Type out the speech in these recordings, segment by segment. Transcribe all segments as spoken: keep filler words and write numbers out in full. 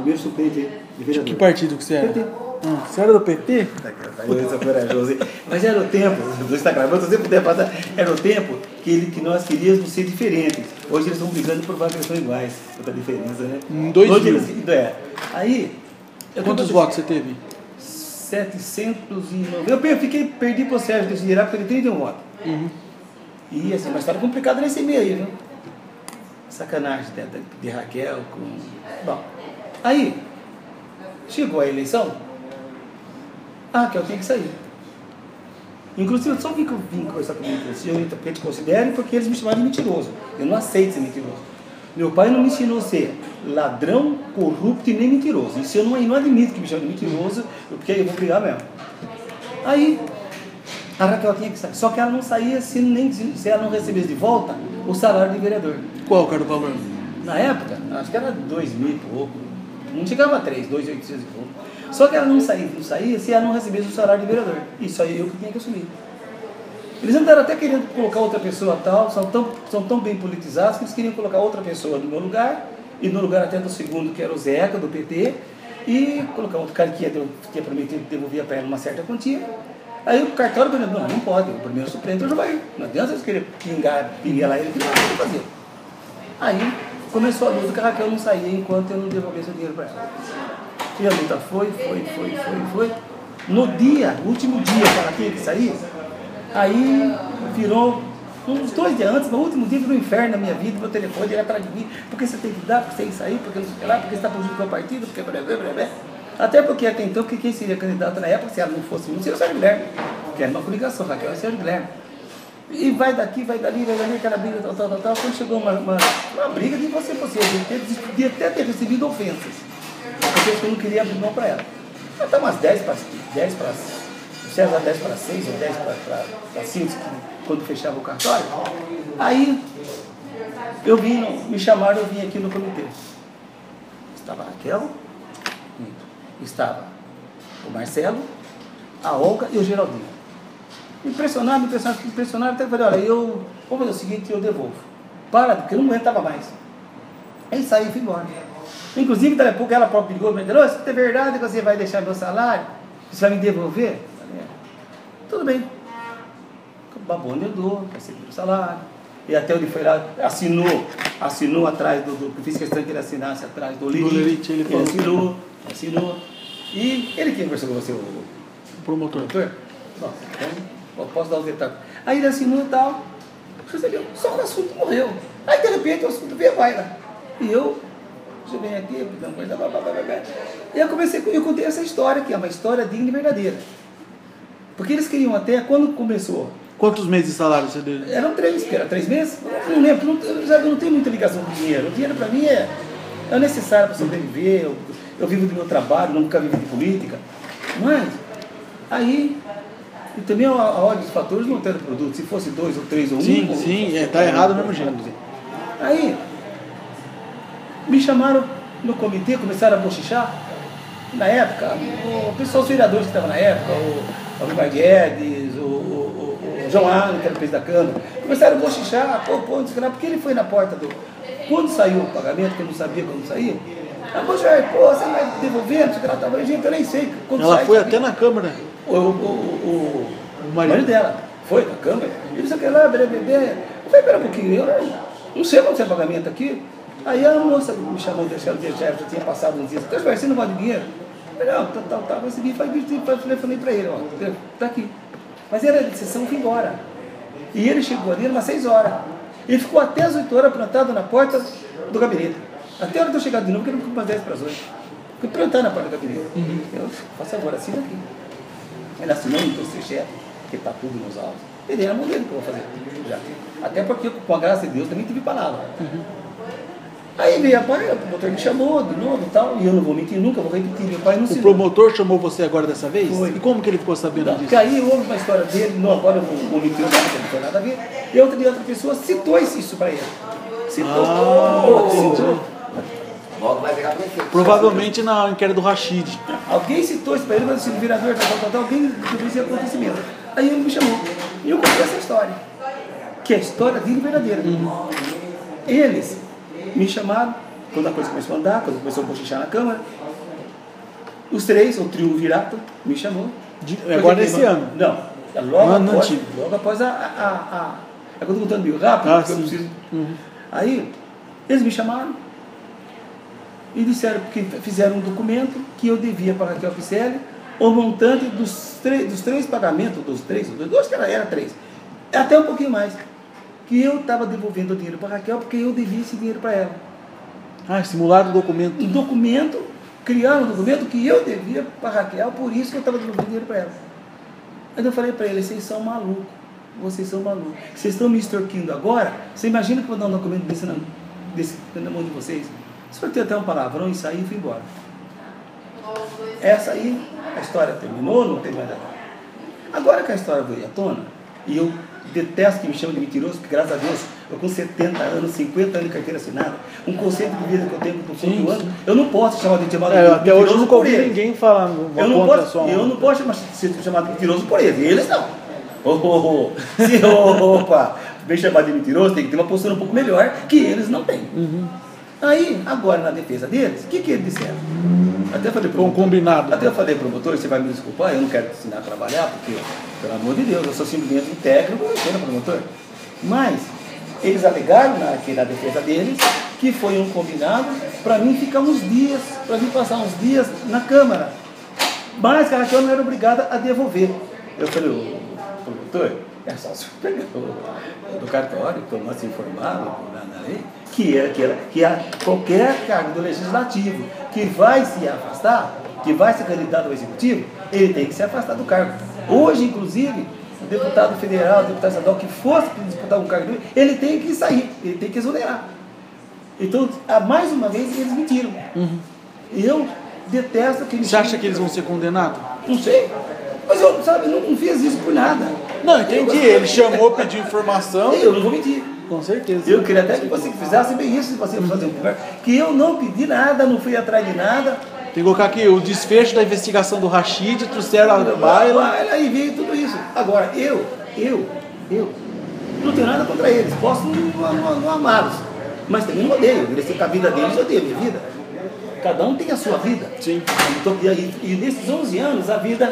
primeiro suplente de vereador. Que partido que você era? P T. Hum, você era do P T? Eu sou corajoso, hein? Mas era o tempo, você está gravando, sempre tempo, era o tempo que, ele, que nós queríamos ser diferentes. Hoje eles estão brigando por provar que eles são iguais. Outra diferença, né? Em dois Hoje mil. eles, é. Aí. Quantos votos você teve? setecentos e noventa. Eu fiquei, perdi pro Sérgio desse geral porque ele trinta e um votos. Uhum. E assim, uma história complicada nesse meio aí, viu? Sacanagem de, de, de Raquel com. Bom. Aí, chegou a eleição, a Raquel tinha que sair. Inclusive, eu só vim, vim conversar comigo, eu te considero porque eles me chamaram de mentiroso. Eu não aceito ser mentiroso. Meu pai não me ensinou a ser ladrão, corrupto e nem mentiroso. Isso eu não, eu não admito que me chame de mentiroso, porque aí eu vou brigar mesmo. Aí, a Raquel tinha que sair. Só que ela não saía se, nem, se ela não recebesse de volta o salário de vereador. Qual que era o valor? Na época, acho que era dois mil e pouco. Não chegava a três, dois mil e oitocentos e pouco. Só que ela não saía, não saía se ela não recebesse o salário de vereador. Isso aí eu que tinha que assumir. Eles andaram até querendo colocar outra pessoa tal, são tão, são tão bem politizados que eles queriam colocar outra pessoa no meu lugar, e no lugar até do segundo, que era o Zeca, do P T, e colocar outro cara que ia, que ia prometer devolver para ela uma certa quantia. Aí o cartório falou, não, não pode, o primeiro suplente eu já vai. Não adianta eles quererem pingar, pingar lá ele, que não vai fazer. Aí começou a luta que a Raquel não saía enquanto eu não devolvesse o dinheiro para ela. E a luta foi, foi, foi, foi, foi. No dia, no último dia que ela tinha que sair, aí virou, uns dois dias antes, no último dia virou um inferno na minha vida, meu telefone era para mim, porque você tem que dar, porque você tem que sair, porque não sei o que lá, porque você está prejudicando o partido, porque blá, blá, blá, blá. Até porque até então, porque quem seria candidato na época, se ela não fosse um, seria o Sérgio Guilherme, que era uma coligação, Raquel e Sérgio Guilherme. E vai daqui, vai dali, vai dali, aquela briga, tal, tal, tal, tal. Quando chegou uma, uma, uma briga de você, você, de até ter recebido ofensas, porque eu não queria abrir mão para ela. Ela está umas dez para César dez para seis ou dez para cinco, quando fechava o cartório. Aí eu vim, me chamaram, eu vim aqui no comitê. Estava a Raquel, estava o Marcelo, a Olga e o Geraldinho. Me impressionaram, me impressionaram, me impressionaram, até falei, olha, eu vou fazer o seguinte, eu devolvo. Para, porque eu não aguentava mais. Aí saí e fui embora. Inclusive, daqui a pouco ela própria ligou, me disse, oh, se é verdade que você vai deixar meu salário, você vai me devolver? Tudo bem. Babone eu dou, recebi o salário. E até ele foi lá, assinou, assinou atrás do, do fiz questão que ele assinasse atrás do Lerite, ele, ele assinou, assinou. E ele que conversou com você, o, o promotor. promotor? Bom, então, eu posso dar os detalhes. Aí ele assinou e tal, recebeu, só que o assunto morreu. Aí de repente o assunto veio vai lá. E eu, eu venho aqui, blá, blá, blá, blá, blá. E eu comecei, eu contei essa história, que é uma história digna e verdadeira. Porque eles queriam até, quando começou... Quantos meses de salário você deu? Eram três, que era três meses? Eu não lembro, não, eu já não tenho muita ligação com dinheiro. O dinheiro para mim é, é necessário para sobreviver, eu, eu vivo do meu trabalho, nunca vivo de política. Mas, aí, e também a, a ordem dos fatores não altera o produto. Se fosse dois ou três ou um... Sim, ou, sim, ou, está errado do mesmo jeito. Aí, me chamaram no comitê, começaram a bochichar. Na época, o pessoal, os vereadores que estavam na época, o Alvimar Guedes, o, o, o João Allen, que era o presidente da Câmara, começaram a bochichar, pô, pô, não sei lá, porque ele foi na porta do... Quando saiu o pagamento, que eu não sabia quando saía, a bochichar, pô, você vai devolver, não sei lá, tava, gente, eu nem sei. Quando ela sai, foi sabe? Até na Câmara. O, o, o, o marido dela foi na Câmara, e disse que lá, bebê, bebê. Eu falei, pera um pouquinho, eu não sei quando é pagamento aqui. Aí a moça me chamou, deixando de já tinha passado uns dias, então você não vai de dinheiro? Eu falei, não, tal, tal, tal, recebi, telefonei para ele, ó, tá aqui. Mas era de sessão, fui embora. E ele chegou ali, umas seis horas. Ele ficou até as oito horas plantado na porta do gabinete. Até a hora de eu chegar de novo, porque ele ficou umas dez para as oito. Fui plantado na porta do gabinete. Uhum. Eu faço agora, assina aqui. Ele assinou, então, seu chefe, que está tudo nos autos. Ele dei na mão dele que eu vou fazer. Já. Até porque, com a graça de Deus, também tive palavra. Uhum. Aí veio a pai, o promotor me chamou de novo e tal, e eu não vou mentir nunca, vou repetir, meu pai não se... O promotor chamou você agora dessa vez? Foi. E como que ele ficou sabendo não, disso? Porque aí houve uma história dele, não, agora eu vou, vou mentir, não tem nada a ver, e outra de outra pessoa citou isso para ele. Citou. Ah, oh, citou. Provavelmente na inquérito do Rachid. Alguém citou isso para ele, mas assim, o vereador, tal, tal, tal, alguém viu esse acontecimento. Aí ele me chamou, e eu contei essa história, que é a história dele verdadeira. Uhum. Eles me chamaram, quando a coisa começou a andar, quando começou a bochichar na Câmara, os três, o triunvirato, me chamou. De, agora nesse ano? Não, logo ano após, antigo. logo após a... a, a, é que eu estou contando meio rápido, Ah, porque eu sim. preciso... Uhum. Aí, eles me chamaram e disseram que fizeram um documento que eu devia para a Raquel Picelli o montante dos, dos três pagamentos, dos três, dos dois que era, era três, até um pouquinho mais, que eu estava devolvendo o dinheiro para a Raquel porque eu devia esse dinheiro para ela. Ah, simularam o documento. Um documento, criaram um documento que eu devia para a Raquel, por isso que eu estava devolvendo dinheiro para ela. Aí eu falei para eles, vocês são malucos, vocês são malucos. Vocês estão me extorquindo agora? Você imagina que eu vou dar um documento desse na, desse, na mão de vocês? Extorquei até um palavrão e saí e fui embora. Essa aí, a história terminou, não tem mais nada. Agora que a história veio à tona, e eu detesto que me chamem de mentiroso, porque graças a Deus, eu com setenta anos, cinquenta anos de carteira assinada, um conceito de vida que eu tenho por todo ano, eu não posso chamar de chamado É, de até mentiroso hoje eu nunca ouvi eles. ninguém falando uma Eu não contra posso, só. eu não posso chamar, ser chamado de mentiroso por eles, eles não. Oh, oh, oh. Se, oh, opa, bem chamado de mentiroso, tem que ter uma postura um pouco melhor que eles não têm. Uhum. Aí, agora na defesa deles, o que, que eles disseram? Até falei pro Com combinado. Até eu falei para o promotor, você vai me desculpar, eu não quero te ensinar a trabalhar, porque, pelo amor de Deus, eu sou simplesmente um técnico, eu sou promotor. Mas, eles alegaram na, aqui na defesa deles que foi um combinado para mim ficar uns dias, para mim passar uns dias na Câmara. Mas que a Raquel não era obrigada a devolver. Eu falei, ô promotor, é só o senhor pegar do cartório, que nós se informaram na lei, que, é, que, era, que a, qualquer cargo do Legislativo que vai se afastar, que vai ser candidato ao Executivo, ele tem que se afastar do cargo. Hoje, inclusive, o deputado federal, o deputado estadual que fosse disputar um cargo, ele tem que sair, ele tem que exonerar. Então, mais uma vez, eles mentiram. Uhum. Eu detesto que eles... Você acha que eles vão ser condenados? Não sei. Mas eu, sabe, eu não fiz isso por nada. Não, entendi. Ele chamou, pediu informação. Eu não vou mentir. Com certeza. Eu queria até que você fizesse bem isso, se você fazer um conversa, que eu não pedi nada, não fui atrás de nada. Tem que colocar aqui o desfecho da investigação do Rashid, trouxeram a baila. Aí veio tudo isso. Agora, eu, eu, eu, não tenho nada contra eles. Posso não, não, não amá-los, mas também não odeio. Eu merecer com a vida deles, eu odeio a minha vida. Cada um tem a sua vida. Sim. Então, e, aí, e nesses onze anos, a vida...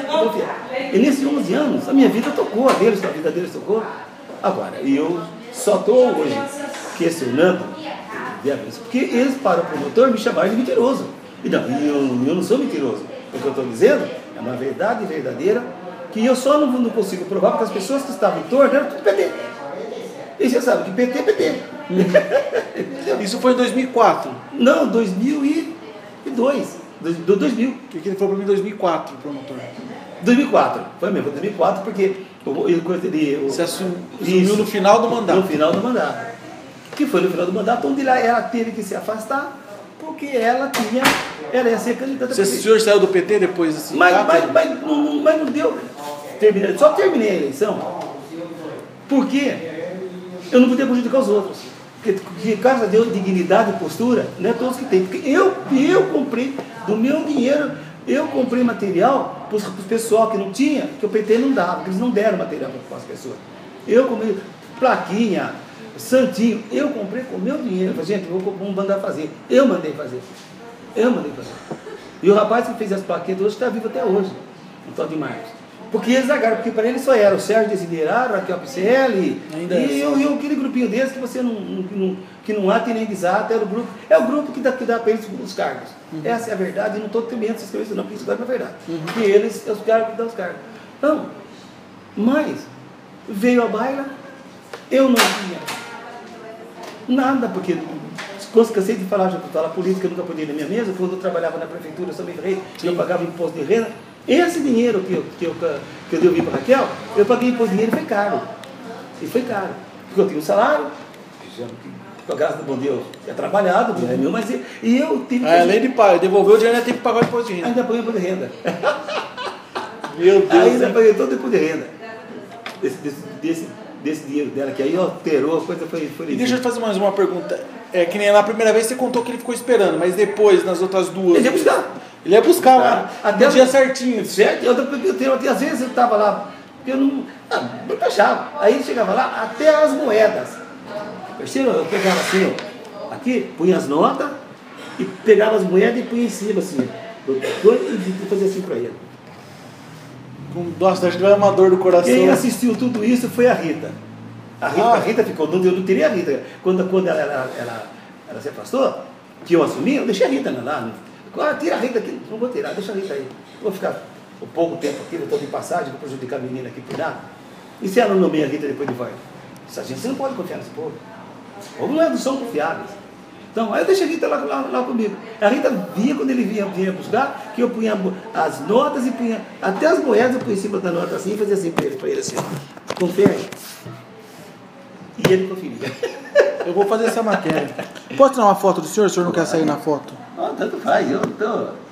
E nesses onze anos, a minha vida tocou, a deles, a vida deles tocou. Agora, eu só estou hoje questionando, porque eles, para o promotor, me chamaram de mentiroso. E não, eu, eu não sou mentiroso. O que eu estou dizendo é uma verdade verdadeira, que eu só não, não consigo provar, porque as pessoas que estavam em torno eram tudo P T. E você sabe que P T é P T. Uhum. Isso foi em dois mil e quatro? Não, dois mil e dois. Do dois mil. Porque ele foi para mim em dois mil e quatro, promotor. dois mil e quatro. Foi mesmo, dois mil e quatro, porque ele, ele, você assumiu no final do mandato. No final do mandato. Que foi no final do mandato, onde ela teve que se afastar, porque ela tinha, ela ia ser candidata. Você, o senhor saiu do P T depois assim? Mas, mas, mas, não, mas não deu. Terminei, só terminei a eleição, porque eu não podia prejudicar os outros. Porque, por causa de dignidade e postura, não é todos que têm. Porque eu, eu comprei, do meu dinheiro, eu comprei material para o pessoal que não tinha, que o P T não dava, porque eles não deram material para as pessoas. Eu comprei plaquinha, santinho, eu comprei com o meu dinheiro. Eu falei, gente, eu vou mandar fazer. Eu mandei fazer. Eu mandei fazer. E o rapaz que fez as plaquetas hoje está vivo até hoje, o tal de Marcos. Porque eles zagaram, porque para ele só era o Sérgio Desiderado, a Raquel Picelli, e, e, eu, e eu, aquele grupinho deles que você não, não, que não ata e nem desata, era o grupo, é o grupo que dá, que dá para eles os cargos. Uhum. Essa é a verdade, e não estou temendo se escrever isso não, porque isso é a verdade. Uhum. Que eles, é os cargos que dão os cargos. Então, mas, veio a baila, eu não tinha nada, porque cansei de falar, já falar política, eu nunca podia ir na minha mesa, quando eu trabalhava na prefeitura, eu também falei, eu pagava imposto de renda. Esse dinheiro que eu, que eu, que eu devolvi para a Raquel, eu paguei imposto de dinheiro e foi caro. E foi caro. Porque eu tinha um salário, com a graça do bom Deus, é trabalhado, não é meu, mas eu, e eu tive que... Ah, além de pagar, devolveu o dinheiro, ainda teve que pagar o imposto de renda. Ainda paguei imposto de renda. Meu Deus. Ainda paguei todo o imposto de renda. Desse, desse, desse, desse dinheiro dela, que aí alterou, a coisa foi... foi e deixa eu te fazer mais uma pergunta. É que nem na primeira vez você contou que ele ficou esperando, mas depois, nas outras duas... Ele ia buscar. Ele ia buscar, né? Até no dia certinho. Certo? Eu, eu, eu, eu, às vezes eu estava lá, eu não... Ah, eu achava. Aí chegava lá, até as moedas. Percebeu? Eu pegava assim, ó, aqui, punha as notas, e pegava as moedas e punha em cima, assim, e fazia assim para ele. Nossa, acho que vai uma dor do coração. Quem assistiu tudo isso foi a Rita. A Rita, ah. a Rita ficou, eu não tirei a Rita. Quando, quando ela, ela, ela, ela se afastou, que eu assumi, eu deixei a Rita lá. Ah, tira a Rita aqui, não vou tirar, deixa a Rita aí. Vou ficar um pouco tempo aqui, eu estou de passagem, vou prejudicar a menina aqui por nada. E se ela não nomeia a Rita depois de vai? Essa gente, você não pode confiar nesse povo. O povo não são confiáveis. Então, aí eu deixei a Rita lá, lá, lá comigo. A Rita via quando ele vinha, vinha buscar, que eu punha as notas e punha, até as moedas eu punha em cima da nota assim e fazia assim para ele, para ele assim, confia aí. E ele conferia. Eu vou fazer essa matéria. Posso tirar uma foto do senhor, se o senhor não quer sair na foto? Ah, tanto faz, eu não tô...